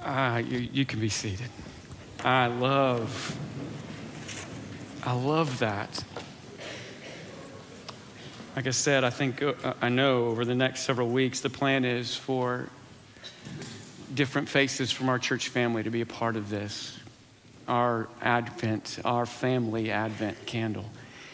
You can be seated. I love that. Like I said, I know over the next several weeks, the plan is for different faces from our church family to be a part of this, our family Advent candle.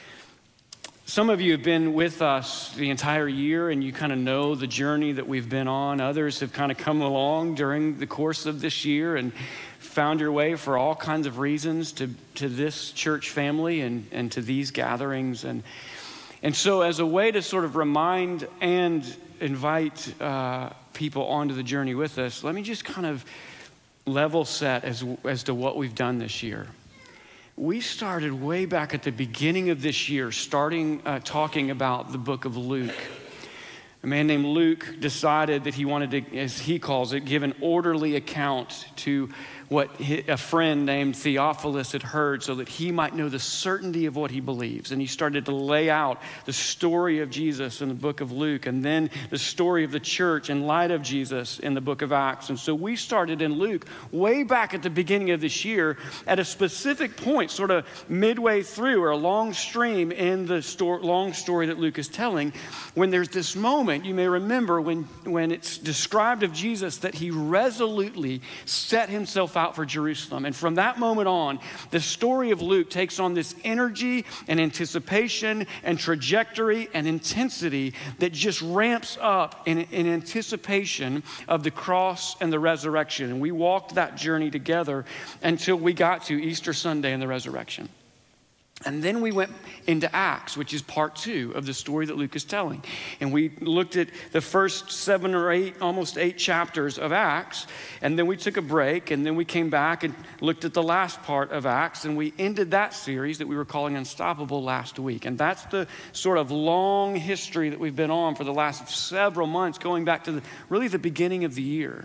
Some of you have been with us the entire year and you kind of know the journey that we've been on. Others have kind of come along during the course of this year and found your way for all kinds of reasons to this church family and to these gatherings. And so as a way to sort of remind and invite people onto the journey with us, let me just kind of level set as to what we've done this year. We started way back at the beginning of this year, talking about the book of Luke. A man named Luke decided that he wanted to, as he calls it, give an orderly account to what a friend named Theophilus had heard so that he might know the certainty of what he believes. And he started to lay out the story of Jesus in the book of Luke and then the story of the church in light of Jesus in the book of Acts. And so we started in Luke way back at the beginning of this year at a specific point, sort of midway through or a long stream in the long story that Luke is telling, when there's this moment, you may remember when it's described of Jesus that he resolutely set himself out for Jerusalem. And from that moment on, the story of Luke takes on this energy and anticipation and trajectory and intensity that just ramps up in anticipation of the cross and the resurrection. And we walked that journey together until we got to Easter Sunday and the resurrection. And then we went into Acts, which is part 2 of the story that Luke is telling. And we looked at the first 7 or 8, almost 8 chapters of Acts. And then we took a break. And then we came back and looked at the last part of Acts. And we ended that series that we were calling Unstoppable last week. And that's the sort of long history that we've been on for the last several months, going back to really the beginning of the year.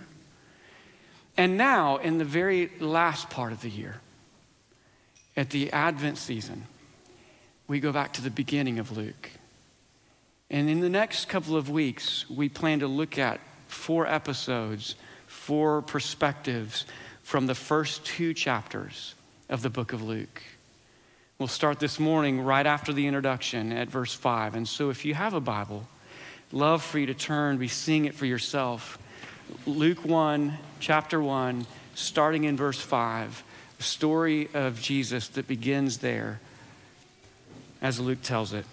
And now, in the very last part of the year, at the Advent season, we go back to the beginning of Luke. And in the next couple of weeks, we plan to look at 4 episodes, 4 perspectives from the first 2 chapters of the book of Luke. We'll start this morning right after the introduction at verse 5. And so if you have a Bible, love for you to turn, be seeing it for yourself. Luke 1, chapter 1, starting in verse 5. The story of Jesus that begins there as Luke tells it.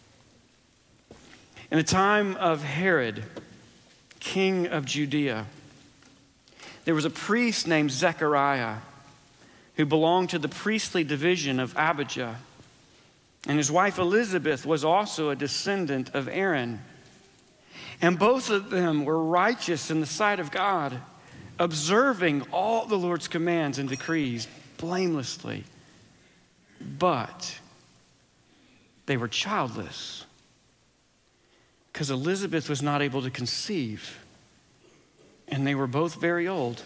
In the time of Herod, king of Judea, there was a priest named Zechariah who belonged to the priestly division of Abijah. And his wife Elizabeth was also a descendant of Aaron. And both of them were righteous in the sight of God, observing all the Lord's commands and decrees blamelessly. But they were childless because Elizabeth was not able to conceive, and they were both very old.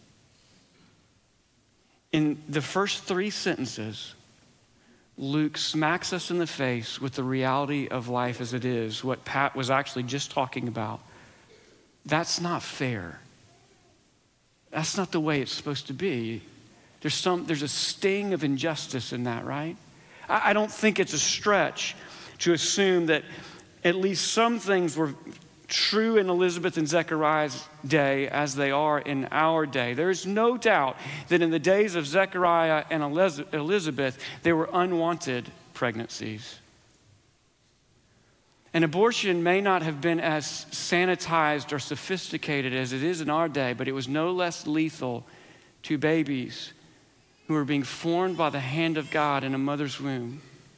In the first 3 sentences, Luke smacks us in the face with the reality of life as it is, what Pat was actually just talking about. That's not fair. That's not the way it's supposed to be. There's a sting of injustice in that, right? I don't think it's a stretch to assume that at least some things were true in Elizabeth and Zechariah's day as they are in our day. There's no doubt that in the days of Zechariah and Elizabeth, there were unwanted pregnancies. An abortion may not have been as sanitized or sophisticated as it is in our day, but it was no less lethal to babies who were being formed by the hand of God in a mother's womb.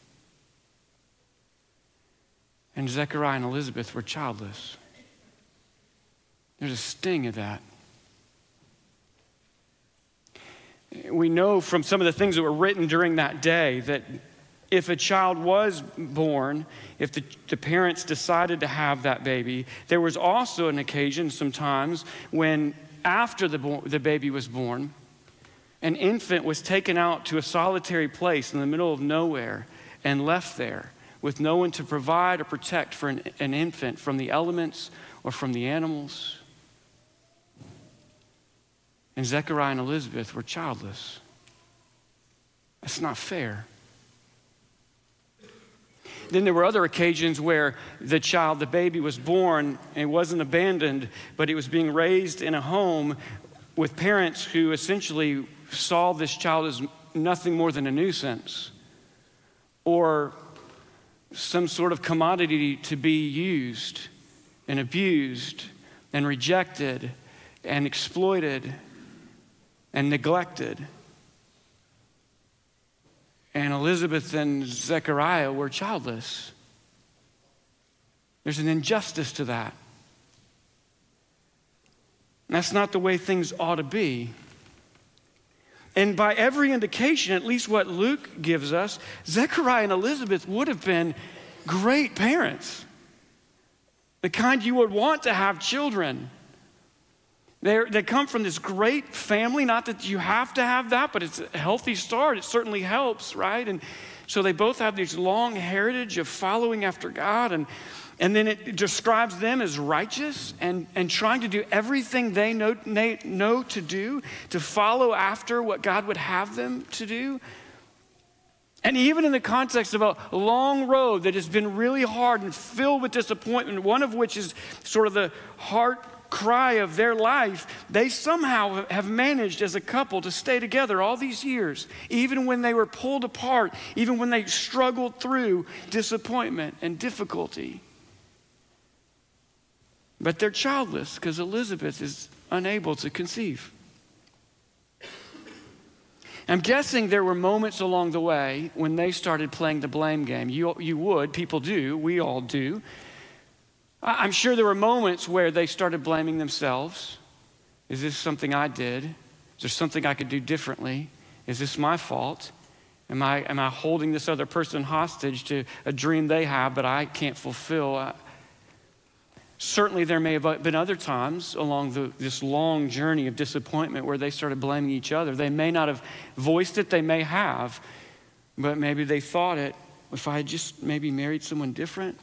And Zechariah and Elizabeth were childless. There's a sting of that. We know from some of the things that were written during that day that if a child was born, if the parents decided to have that baby, there was also an occasion sometimes when after the baby was born, an infant was taken out to a solitary place in the middle of nowhere and left there with no one to provide or protect for an infant from the elements or from the animals. and Zechariah and Elizabeth were childless. That's not fair. Then there were other occasions where the baby was born and it wasn't abandoned, but it was being raised in a home with parents who essentially saw this child as nothing more than a nuisance or some sort of commodity to be used and abused and rejected and exploited and neglected. And Elizabeth and Zechariah were childless. There's an injustice to that. That's not the way things ought to be. And by every indication, at least what Luke gives us, Zechariah and Elizabeth would have been great parents. The kind you would want to have children. They come from this great family, not that you have to have that, but it's a healthy start. It certainly helps, right? And so they both have this long heritage of following after God. And then it describes them as righteous and trying to do everything they know to do, to follow after what God would have them to do. And even in the context of a long road that has been really hard and filled with disappointment, one of which is sort of the heart cry of their life, they somehow have managed as a couple to stay together all these years, even when they were pulled apart, even when they struggled through disappointment and difficulty. But they're childless because Elizabeth is unable to conceive. I'm guessing there were moments along the way when they started playing the blame game. People do, we all do. I'm sure there were moments where they started blaming themselves. Is this something I did? Is there something I could do differently? Is this my fault? Am I holding this other person hostage to a dream they have but I can't fulfill? Certainly there may have been other times along this long journey of disappointment where they started blaming each other. They may not have voiced it, they may have, but maybe they thought it. If I had just maybe married someone different,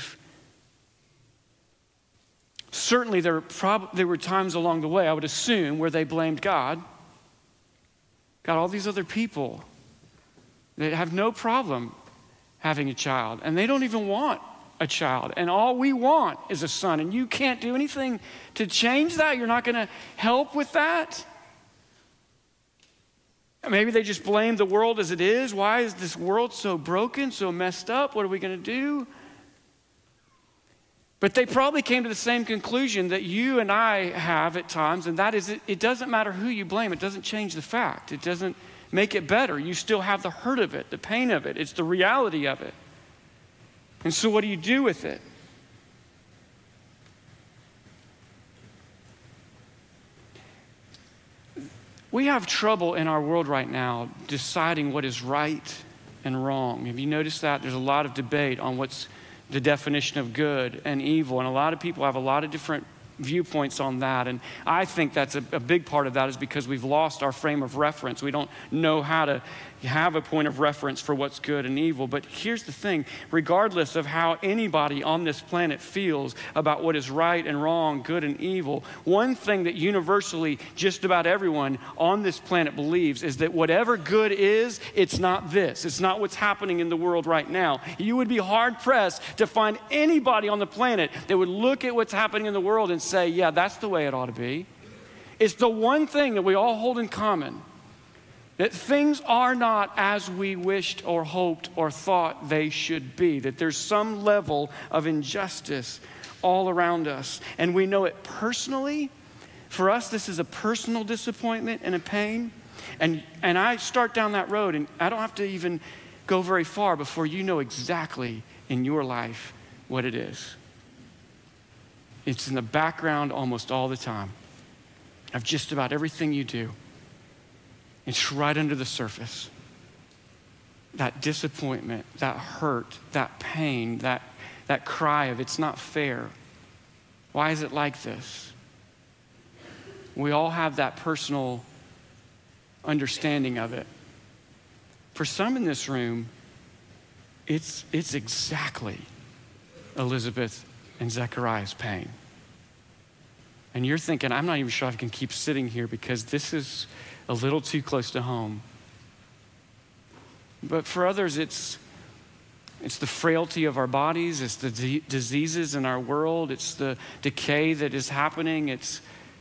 Certainly there were times along the way, I would assume, where they blamed God. God, all these other people that have no problem having a child, and they don't even want a child, and all we want is a son, and you can't do anything to change that? You're not going to help with that? Maybe they just blame the world as it is. Why is this world so broken, so messed up? What are we going to do? But they probably came to the same conclusion that you and I have at times, and that is it doesn't matter who you blame. It doesn't change the fact. It doesn't make it better. You still have the hurt of it, the pain of it. It's the reality of it. And so what do you do with it? We have trouble in our world right now deciding what is right and wrong. Have you noticed that? There's a lot of debate on what's the definition of good and evil, and a lot of people have a lot of different viewpoints on that, and I think that's a big part of that is because we've lost our frame of reference. We don't know how to have a point of reference for what's good and evil. But here's the thing, regardless of how anybody on this planet feels about what is right and wrong, good and evil, one thing that universally just about everyone on this planet believes is that whatever good is, it's not this. It's not what's happening in the world right now. You would be hard pressed to find anybody on the planet that would look at what's happening in the world and say, yeah, that's the way it ought to be. It's the one thing that we all hold in common. That things are not as we wished or hoped or thought they should be. That there's some level of injustice all around us. And we know it personally. For us, this is a personal disappointment and a pain. And I start down that road, and I don't have to even go very far before you know exactly in your life what it is. It's in the background almost all the time of just about everything you do. It's right under the surface. That disappointment, that hurt, that pain, that cry of it's not fair. Why is it like this? We all have that personal understanding of it. For some in this room, it's exactly Elizabeth and Zechariah's pain. And you're thinking, I'm not even sure I can keep sitting here because this is a little too close to home. But for others, it's the frailty of our bodies, it's the diseases in our world, it's the decay that is happening, it's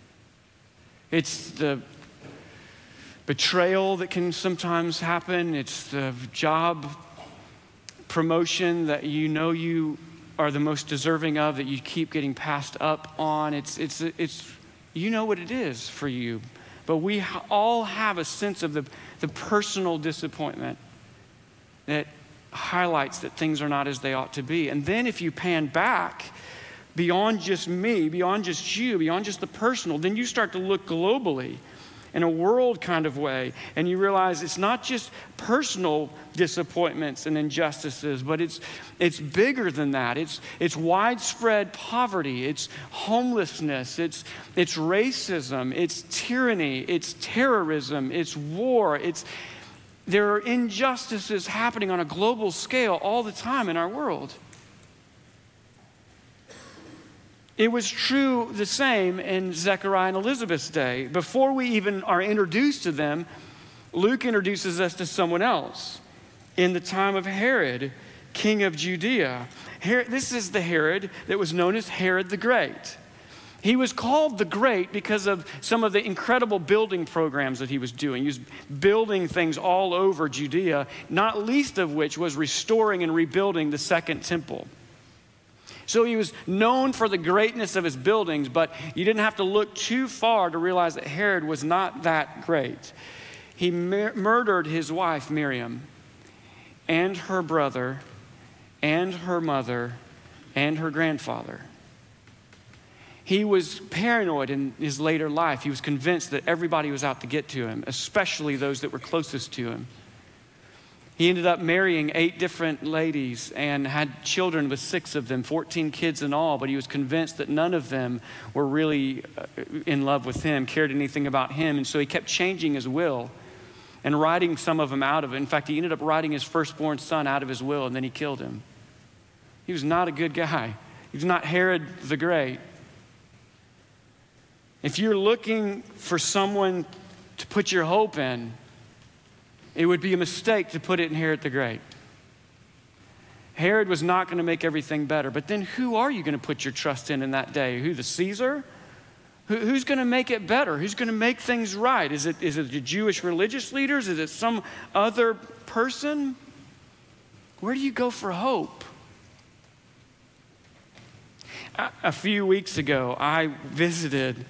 the betrayal that can sometimes happen, it's the job promotion that you know you are the most deserving of, that you keep getting passed up on. It's you know what it is for you. But we all have a sense of the personal disappointment that highlights that things are not as they ought to be. And then if you pan back beyond just me, beyond just you, beyond just the personal, then you start to look globally in a world kind of way, and you realize it's not just personal disappointments and injustices, but it's bigger than that. It's widespread poverty, it's homelessness, it's racism, it's tyranny, it's terrorism, it's war, there are injustices happening on a global scale all the time in our world. It was true the same in Zechariah and Elizabeth's day. Before we even are introduced to them, Luke introduces us to someone else. In the time of Herod, king of Judea. This is the Herod that was known as Herod the Great. He was called the Great because of some of the incredible building programs that he was doing. He was building things all over Judea, not least of which was restoring and rebuilding the Second Temple. So he was known for the greatness of his buildings, but you didn't have to look too far to realize that Herod was not that great. He murdered his wife, Miriam, and her brother, and her mother, and her grandfather. He was paranoid in his later life. He was convinced that everybody was out to get to him, especially those that were closest to him. He ended up marrying 8 different ladies and had children with 6 of them, 14 kids in all, but he was convinced that none of them were really in love with him, cared anything about him, and so he kept changing his will and writing some of them out of it. In fact, he ended up writing his firstborn son out of his will, and then he killed him. He was not a good guy. He was not Herod the Great. If you're looking for someone to put your hope in, it would be a mistake to put it in Herod the Great. Herod was not going to make everything better. But then who are you going to put your trust in that day? Who, the Caesar? Who's going to make it better? Who's going to make things right? Is it the Jewish religious leaders? Is it some other person? Where do you go for hope? A few weeks ago, I visited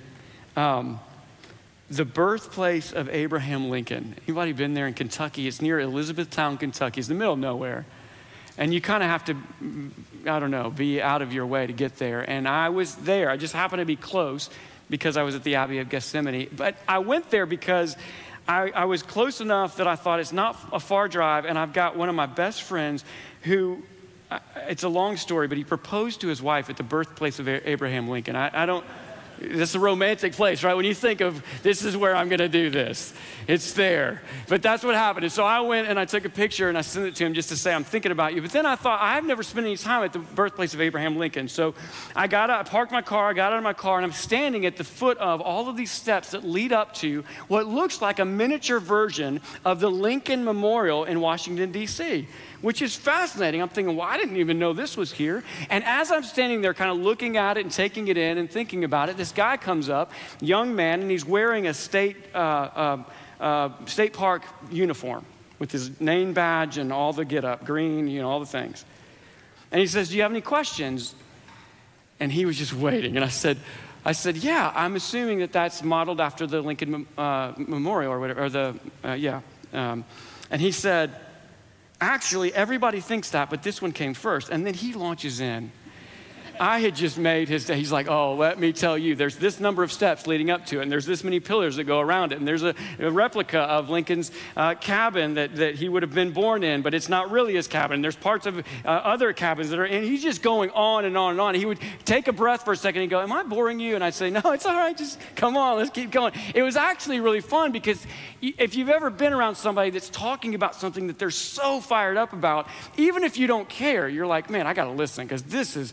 the birthplace of Abraham Lincoln. Anybody been there in Kentucky? It's near Elizabethtown, Kentucky. It's in the middle of nowhere. And you kind of have to, be out of your way to get there. And I was there. I just happened to be close because I was at the Abbey of Gethsemane. But I went there because I was close enough that I thought it's not a far drive. And I've got one of my best friends who, it's a long story, but he proposed to his wife at the birthplace of Abraham Lincoln. It's a romantic place, right? When you think of, this is where I'm going to do this, it's there. But that's what happened. And so I went and I took a picture and I sent it to him just to say, I'm thinking about you. But then I thought, I've never spent any time at the birthplace of Abraham Lincoln. So I parked my car, I got out of my car, and I'm standing at the foot of all of these steps that lead up to what looks like a miniature version of the Lincoln Memorial in Washington, D.C., which is fascinating. I'm thinking, well, I didn't even know this was here. And as I'm standing there kind of looking at it and taking it in and thinking about it, this guy comes up, young man, and he's wearing a state park uniform with his name badge and all the get up, green, all the things. And he says, do you have any questions? And he was just waiting. And I said, yeah, I'm assuming that that's modeled after the Lincoln Memorial or whatever, and he said, actually, everybody thinks that, but this one came first. And then he launches in. I had just made his day. He's like, oh, let me tell you, there's this number of steps leading up to it, and there's this many pillars that go around it, and there's a replica of Lincoln's cabin that he would have been born in, but it's not really his cabin. There's parts of other cabins that are in. He's just going on and on and on. He would take a breath for a second and go, am I boring you? And I'd say, no, it's all right. Just come on, let's keep going. It was actually really fun because if you've ever been around somebody that's talking about something that they're so fired up about, even if you don't care, you're like, man, I got to listen because they're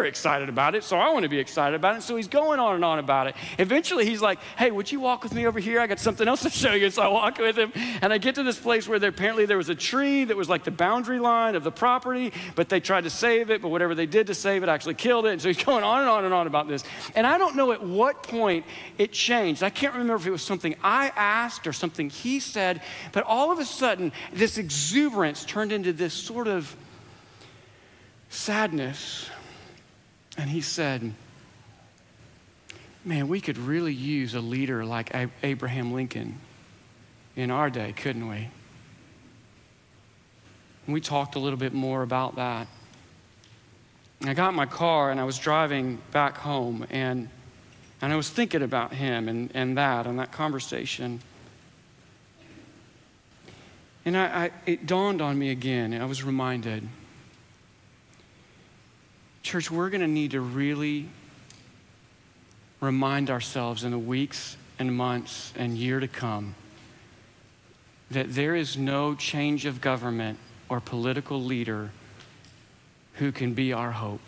excited about it, so I want to be excited about it. So he's going on and on about it. Eventually, he's like, hey, would you walk with me over here? I got something else to show you. So I walk with him, and I get to this place where apparently there was a tree that was like the boundary line of the property, but they tried to save it, but whatever they did to save it actually killed it. And so he's going on and on and on about this. And I don't know at what point it changed. I can't remember if it was something I asked or something he said, but all of a sudden, this exuberance turned into this sort of sadness. And he said, man, we could really use a leader like Abraham Lincoln in our day, couldn't we? And we talked a little bit more about that. I got in my car and I was driving back home, and I was thinking about him and that conversation. And it dawned on me again, and I was reminded, church, we're going to need to really remind ourselves in the weeks and months and year to come that there is no change of government or political leader who can be our hope.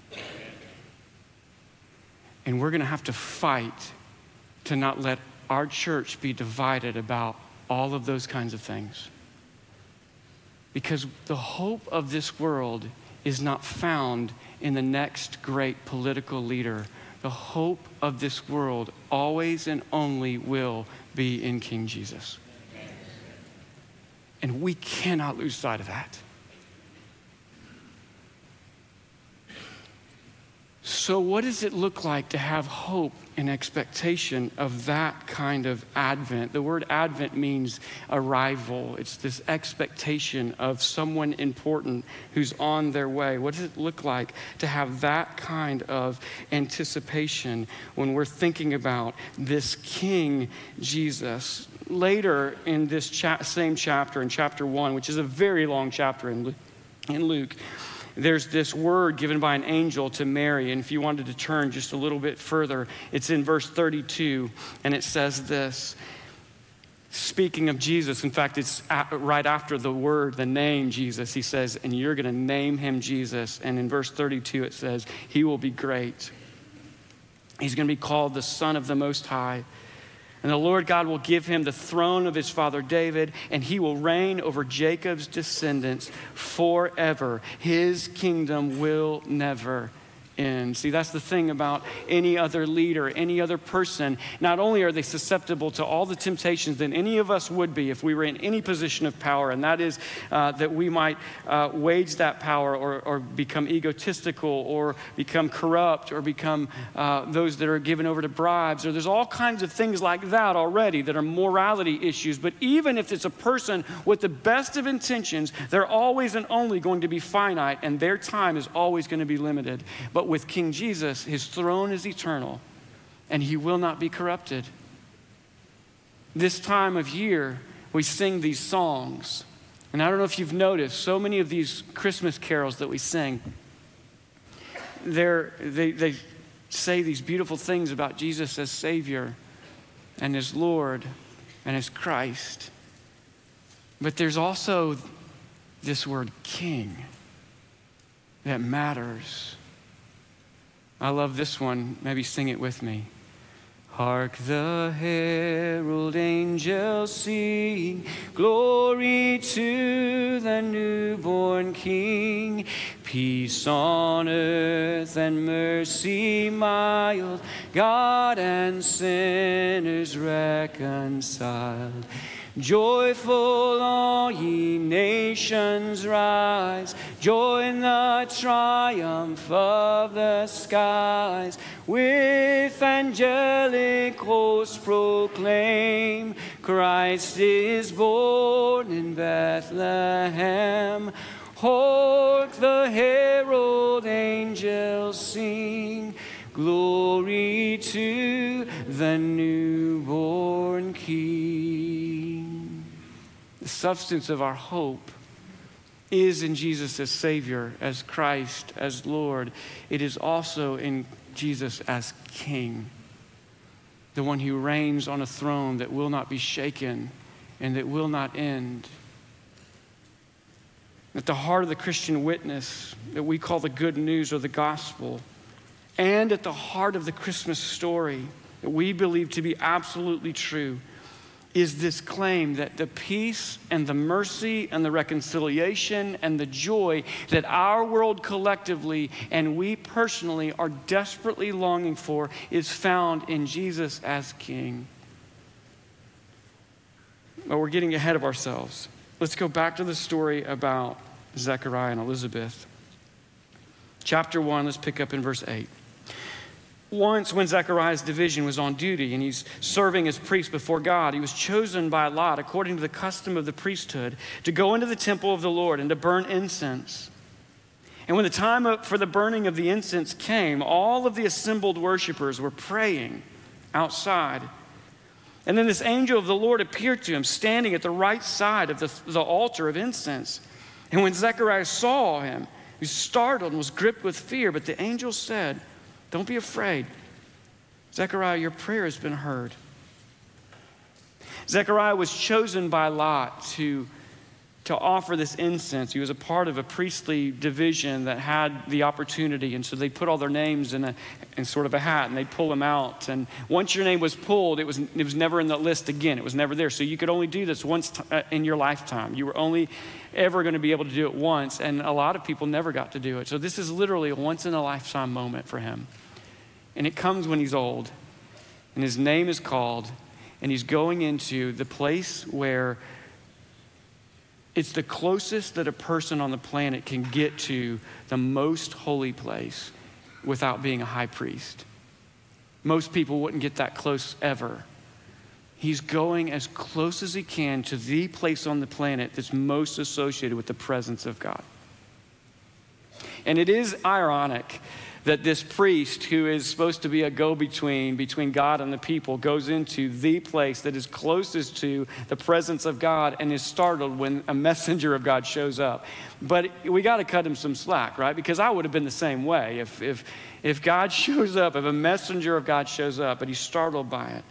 And we're going to have to fight to not let our church be divided about all of those kinds of things. Because the hope of this world is not found in the next great political leader. The hope of this world always and only will be in King Jesus. And we cannot lose sight of that. So what does it look like to have hope and expectation of that kind of advent? The word advent means arrival. It's this expectation of someone important who's on their way. What does it look like to have that kind of anticipation when we're thinking about this King Jesus? Later in this same chapter, in chapter 1, which is a very long chapter in Luke, there's this word given by an angel to Mary. And if you wanted to turn just a little bit further, it's in verse 32. And it says this, speaking of Jesus. In fact, it's right after the word, the name Jesus. He says, and you're going to name him Jesus. And in verse 32, it says, he will be great. He's going to be called the Son of the Most High. And the Lord God will give him the throne of his father David, and he will reign over Jacob's descendants forever. His kingdom will never end. See, that's the thing about any other leader, any other person. Not only are they susceptible to all the temptations that any of us would be if we were in any position of power, and that is that we might wage that power or become egotistical or become corrupt or become those that are given over to bribes, or there's all kinds of things like that already that are morality issues. But even if it's a person with the best of intentions, they're always and only going to be finite, and their time is always going to be limited. But with King Jesus, his throne is eternal, and he will not be corrupted. This time of year, we sing these songs. And I don't know if you've noticed, so many of these Christmas carols that we sing, they say these beautiful things about Jesus as Savior and as Lord and as Christ. But there's also this word King that matters. I love this one. Maybe sing it with me. Hark the herald angels sing, glory to the newborn King. Peace on earth and mercy mild, God and sinners reconciled. Joyful all ye nations rise, join the triumph of the skies. With angelic hosts proclaim, Christ is born in Bethlehem. Hark the herald angels sing, glory to the newborn King. The substance of our hope is in Jesus as Savior, as Christ, as Lord. It is also in Jesus as King, the one who reigns on a throne that will not be shaken and that will not end. At the heart of the Christian witness that we call the good news or the gospel And at the heart of the Christmas story that we believe to be absolutely true is this claim that the peace and the mercy and the reconciliation and the joy that our world collectively and we personally are desperately longing for is found in Jesus as King. But we're getting ahead of ourselves. Let's go back to the story about Zechariah and Elizabeth. Chapter 1, let's pick up in verse 8. Once when Zechariah's division was on duty and he's serving as priest before God, he was chosen by Lot, according to the custom of the priesthood, to go into the temple of the Lord and to burn incense. And when the time for the burning of the incense came, all of the assembled worshipers were praying outside. And then this angel of the Lord appeared to him, standing at the right side of the altar of incense. And when Zechariah saw him, he was startled and was gripped with fear. But the angel said, "Don't be afraid. Zechariah, your prayer has been heard." Zechariah was chosen by Lot to offer this incense. He was a part of a priestly division that had the opportunity. And so they put all their names in sort of a hat and they'd pull them out. And once your name was pulled, it was never in the list again. It was never there. So you could only do this once in your lifetime. You were only ever going to be able to do it once. And a lot of people never got to do it. So this is literally a once in a lifetime moment for him. And it comes when he's old and his name is called and he's going into the place where it's the closest that a person on the planet can get to the most holy place without being a high priest. Most people wouldn't get that close ever. He's going as close as he can to the place on the planet that's most associated with the presence of God. And it is ironic that this priest, who is supposed to be a go-between between God and the people, goes into the place that is closest to the presence of God and is startled when a messenger of God shows up. But we got to cut him some slack, right? Because I would have been the same way. If God shows up, if a messenger of God shows up and he's startled by it.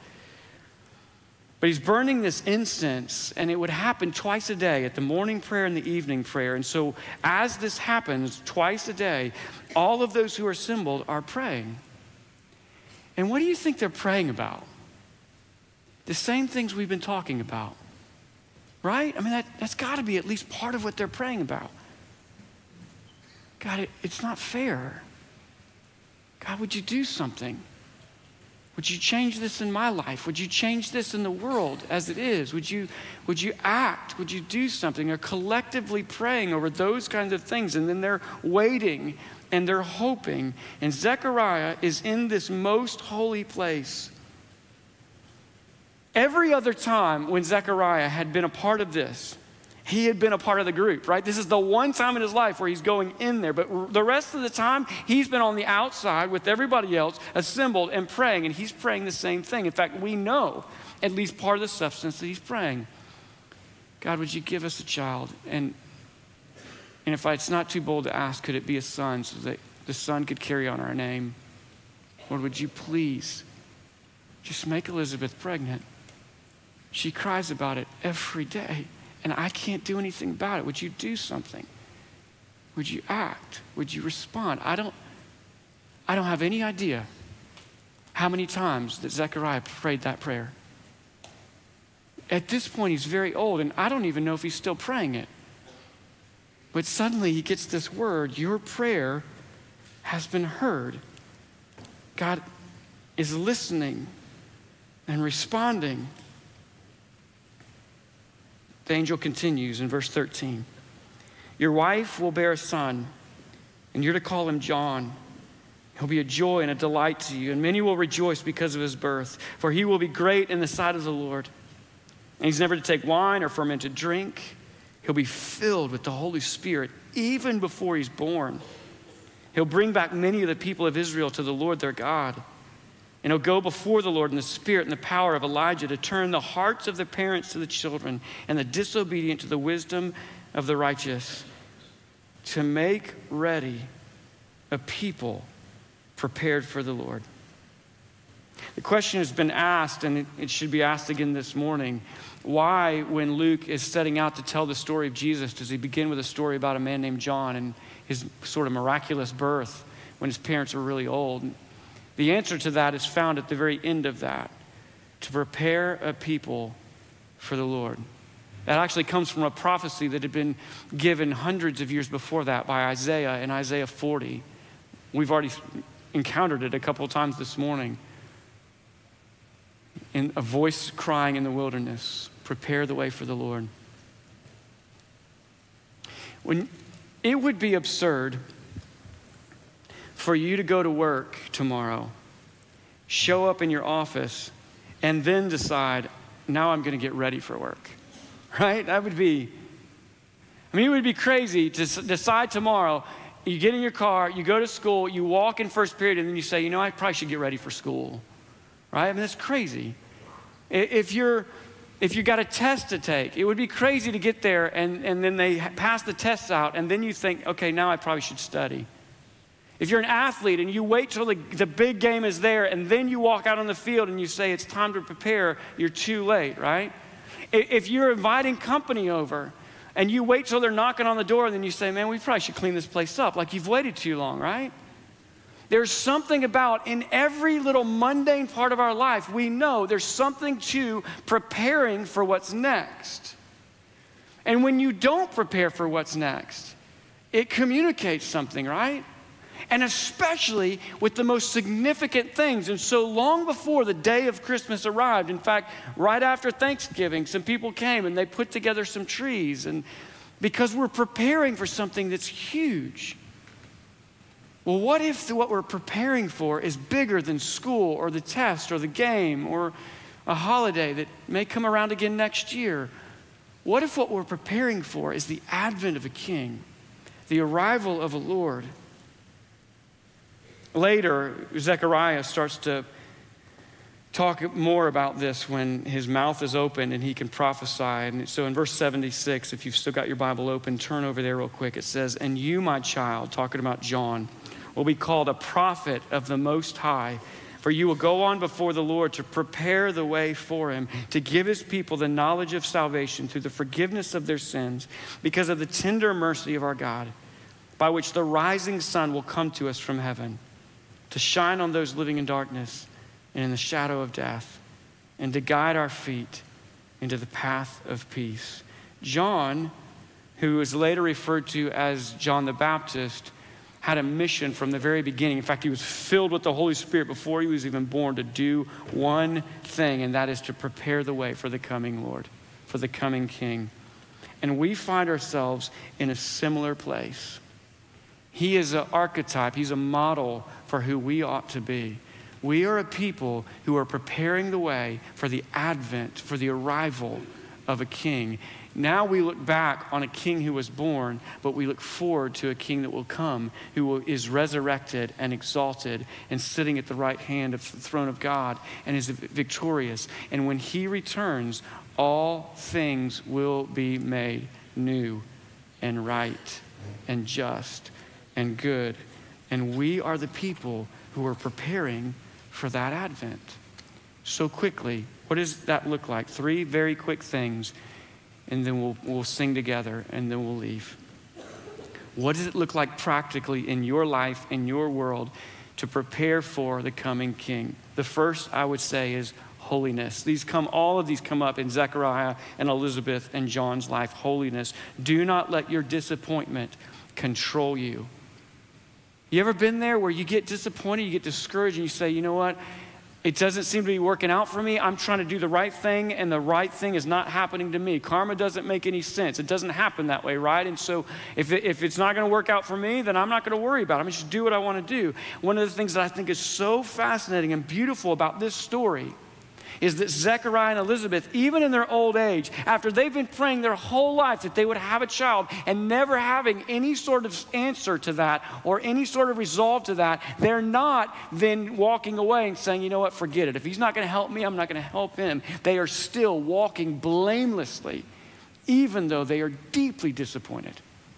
But he's burning this incense, and it would happen twice a day at the morning prayer and the evening prayer. And so as this happens twice a day, all of those who are assembled are praying. And what do you think they're praying about? The same things we've been talking about, right? I mean, that's got to be at least part of what they're praying about. God, it's not fair. God, would you do something? Would you change this in my life? Would you change this in the world as it is? Would you act? Would you do something? They're collectively praying over those kinds of things, and then they're waiting and they're hoping. And Zechariah is in this most holy place. Every other time when Zechariah had been a part of this, he had been a part of the group, right? This is the one time in his life where he's going in there. But the rest of the time, he's been on the outside with everybody else, assembled and praying. And he's praying the same thing. In fact, we know at least part of the substance that he's praying. God, would you give us a child? And if it's not too bold to ask, could it be a son so that the son could carry on our name? Lord, would you please just make Elizabeth pregnant? She cries about it every day. And I can't do anything about it. Would you do something? Would you act? Would you respond? I don't have any idea how many times that Zechariah prayed that prayer. At this point, he's very old, and I don't even know if he's still praying it. But suddenly he gets this word, your prayer has been heard. God is listening and responding. The angel continues in verse 13. Your wife will bear a son, and you're to call him John. He'll be a joy and a delight to you, and many will rejoice because of his birth, for he will be great in the sight of the Lord. And he's never to take wine or fermented drink. He'll be filled with the Holy Spirit even before he's born. He'll bring back many of the people of Israel to the Lord their God. And he'll go before the Lord in the spirit and the power of Elijah to turn the hearts of the parents to the children and the disobedient to the wisdom of the righteous, to make ready a people prepared for the Lord. The question has been asked, and it should be asked again this morning, why, when Luke is setting out to tell the story of Jesus, does he begin with a story about a man named John and his sort of miraculous birth, when his parents were really old. The answer to that is found at the very end of that, to prepare a people for the Lord. That actually comes from a prophecy that had been given hundreds of years before that by Isaiah in Isaiah 40. We've already encountered it a couple of times this morning. In a voice crying in the wilderness, prepare the way for the Lord. When it would be absurd for you to go to work tomorrow, show up in your office, and then decide, now I'm going to get ready for work. Right? It would be crazy to decide tomorrow, you get in your car, you go to school, you walk in first period, and then you say, I probably should get ready for school. Right? That's crazy. If you got a test to take, it would be crazy to get there and then they pass the tests out, and then you think, okay, now I probably should study. If you're an athlete and you wait till the big game is there, and then you walk out on the field and you say it's time to prepare, you're too late, right? If you're inviting company over and you wait till they're knocking on the door and then you say, man, we probably should clean this place up, like you've waited too long, right? There's something about, in every little mundane part of our life, we know there's something to preparing for what's next. And when you don't prepare for what's next, it communicates something, right? And especially with the most significant things. And so long before the day of Christmas arrived, in fact, right after Thanksgiving, some people came and they put together some trees. And because we're preparing for something that's huge. Well, what if what we're preparing for is bigger than school or the test or the game or a holiday that may come around again next year? What if what we're preparing for is the advent of a king, the arrival of a Lord? Later, Zechariah starts to talk more about this when his mouth is open and he can prophesy. And so in verse 76, if you've still got your Bible open, turn over there real quick. It says, and you, my child, talking about John, will be called a prophet of the Most High, for you will go on before the Lord to prepare the way for him, to give his people the knowledge of salvation through the forgiveness of their sins, because of the tender mercy of our God, by which the rising sun will come to us from heaven, to shine on those living in darkness and in the shadow of death, and to guide our feet into the path of peace. John, who is later referred to as John the Baptist, had a mission from the very beginning. In fact, he was filled with the Holy Spirit before he was even born to do one thing, and that is to prepare the way for the coming Lord, for the coming King. And we find ourselves in a similar place. He is an archetype. He's a model for who we ought to be. We are a people who are preparing the way for the advent, for the arrival of a king. Now we look back on a king who was born, but we look forward to a king that will come, is resurrected and exalted and sitting at the right hand of the throne of God and is victorious. And when he returns, all things will be made new and right and just and good. And we are the people who are preparing for that advent. So quickly, what does that look like? 3 very quick things, and then we'll sing together, and then we'll leave. What does it look like practically in your life, in your world, to prepare for the coming King? The first, I would say, is holiness. All of these come up in Zechariah and Elizabeth and John's life. Holiness. Do not let your disappointment control you. You ever been there where you get disappointed, you get discouraged, and you say, you know what? It doesn't seem to be working out for me. I'm trying to do the right thing, and the right thing is not happening to me. Karma doesn't make any sense. It doesn't happen that way, right? And so if it's not going to work out for me, then I'm not going to worry about it. I'm just do what I want to do. One of the things that I think is so fascinating and beautiful about this story is that Zechariah and Elizabeth, even in their old age, after they've been praying their whole life that they would have a child and never having any sort of answer to that or any sort of resolve to that, they're not then walking away and saying, you know what, forget it. If he's not going to help me, I'm not going to help him. They are still walking blamelessly, even though they are deeply disappointed.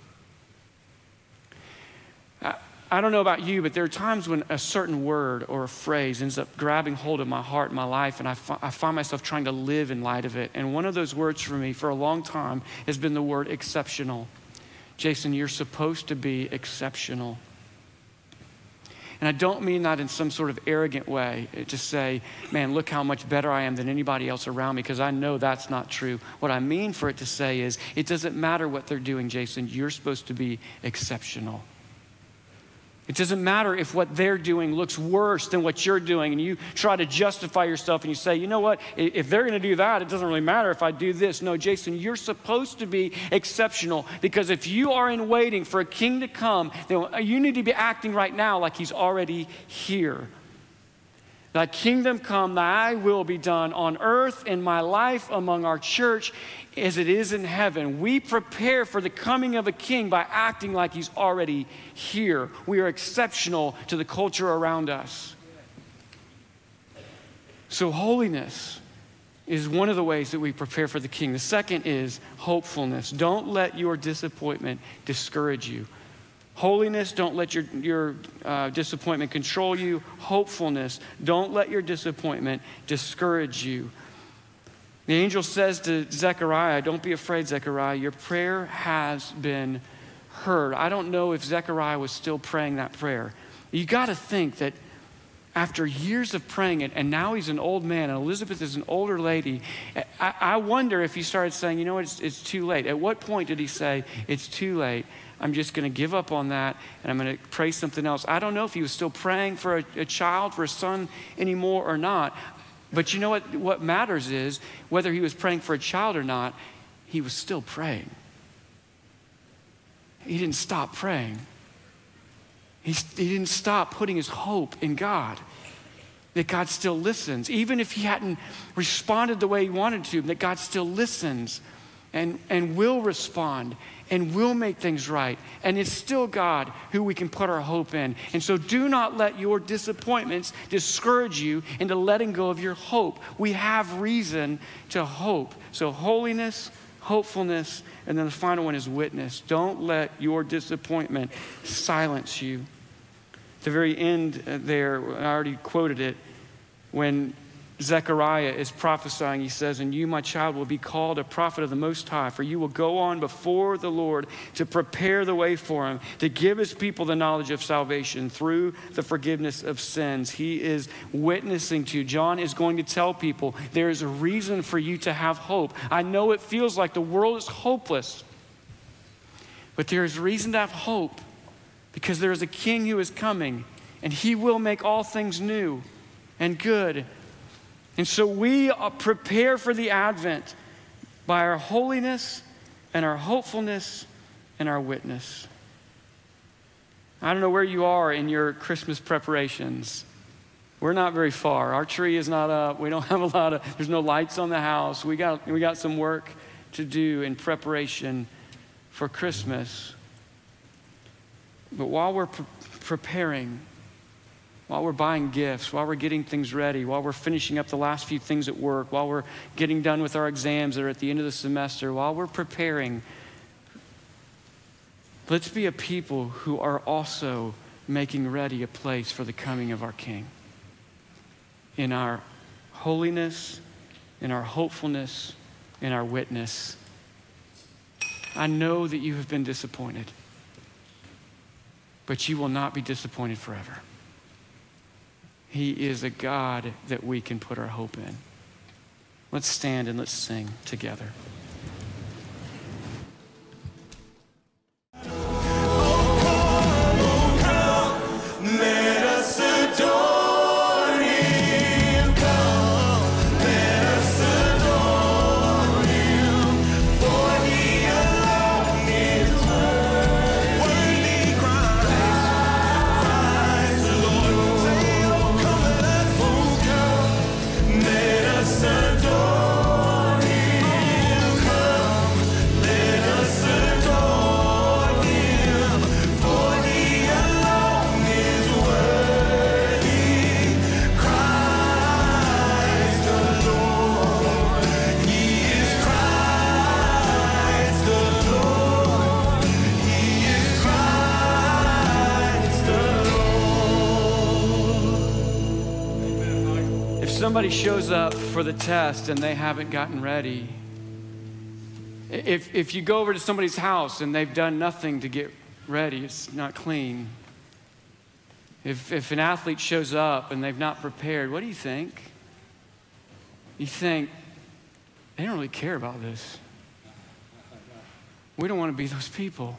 I don't know about you, but there are times when a certain word or a phrase ends up grabbing hold of my heart and my life, and I find myself trying to live in light of it. And one of those words for me for a long time has been the word exceptional. Jason, you're supposed to be exceptional. And I don't mean that in some sort of arrogant way, to say, man, look how much better I am than anybody else around me, because I know that's not true. What I mean for it to say is, it doesn't matter what they're doing, Jason, you're supposed to be exceptional. It doesn't matter if what they're doing looks worse than what you're doing and you try to justify yourself and you say, you know what, if they're going to do that, it doesn't really matter if I do this. No, Jason, you're supposed to be exceptional, because if you are in waiting for a king to come, then you need to be acting right now like he's already here. Thy kingdom come, thy will be done on earth in my life among our church as it is in heaven. We prepare for the coming of a king by acting like he's already here. We are exceptional to the culture around us. So holiness is one of the ways that we prepare for the king. The second is hopefulness. Don't let your disappointment discourage you. Holiness, don't let your disappointment control you. Hopefulness, don't let your disappointment discourage you. The angel says to Zechariah, don't be afraid, Zechariah, your prayer has been heard. I don't know if Zechariah was still praying that prayer. You got to think that after years of praying it, and now he's an old man, and Elizabeth is an older lady, I wonder if he started saying, you know what, it's too late. At what point did he say, it's too late? I'm just going to give up on that, and I'm going to pray something else. I don't know if he was still praying for a child, for a son anymore or not. But you know what matters is, whether he was praying for a child or not, he was still praying. He didn't stop praying. He didn't stop putting his hope in God, that God still listens. Even if he hadn't responded the way he wanted to, that God still listens and will respond and will make things right. And it's still God who we can put our hope in. And so do not let your disappointments discourage you into letting go of your hope. We have reason to hope. So holiness, hopefulness, and then the final one is witness. Don't let your disappointment silence you. At the very end there, I already quoted it, when Zechariah is prophesying, he says, and you, my child, will be called a prophet of the Most High, for you will go on before the Lord to prepare the way for him, to give his people the knowledge of salvation through the forgiveness of sins. He is witnessing to you. John is going to tell people there is a reason for you to have hope. I know it feels like the world is hopeless, but there is reason to have hope, because there is a king who is coming, and he will make all things new and good. And so we prepare for the Advent by our holiness and our hopefulness and our witness. I don't know where you are in your Christmas preparations. We're not very far. Our tree is not up. We don't have there's no lights on the house. We got some work to do in preparation for Christmas. But while we're preparing, while we're buying gifts, while we're getting things ready, while we're finishing up the last few things at work, while we're getting done with our exams that are at the end of the semester, while we're preparing, let's be a people who are also making ready a place for the coming of our King. In our holiness, in our hopefulness, in our witness. I know that you have been disappointed, but you will not be disappointed forever. He is a God that we can put our hope in. Let's stand and let's sing together. Somebody shows up for the test and they haven't gotten ready. If you go over to somebody's house and they've done nothing to get ready, it's not clean. If an athlete shows up and they've not prepared, what do you think? You think, they don't really care about this. We don't want to be those people.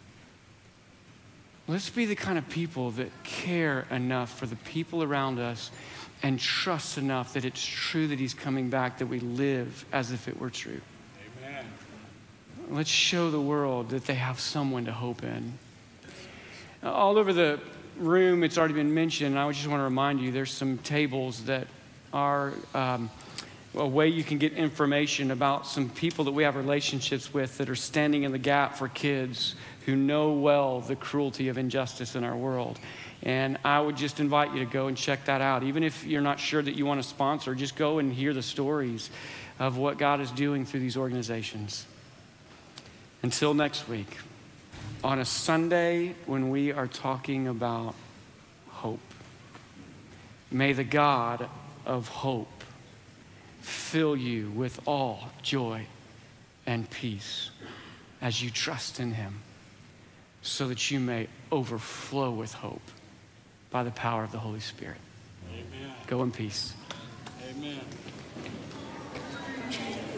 Let's be the kind of people that care enough for the people around us and trust enough that it's true that he's coming back, that we live as if it were true. Amen. Let's show the world that they have someone to hope in. All over the room, it's already been mentioned, and I just want to remind you, there's some tables that are a way you can get information about some people that we have relationships with that are standing in the gap for kids who know well the cruelty of injustice in our world. And I would just invite you to go and check that out. Even if you're not sure that you want to sponsor, just go and hear the stories of what God is doing through these organizations. Until next week, on a Sunday when we are talking about hope, may the God of hope fill you with all joy and peace as you trust in him, so that you may overflow with hope by the power of the Holy Spirit. Amen. Go in peace. Amen.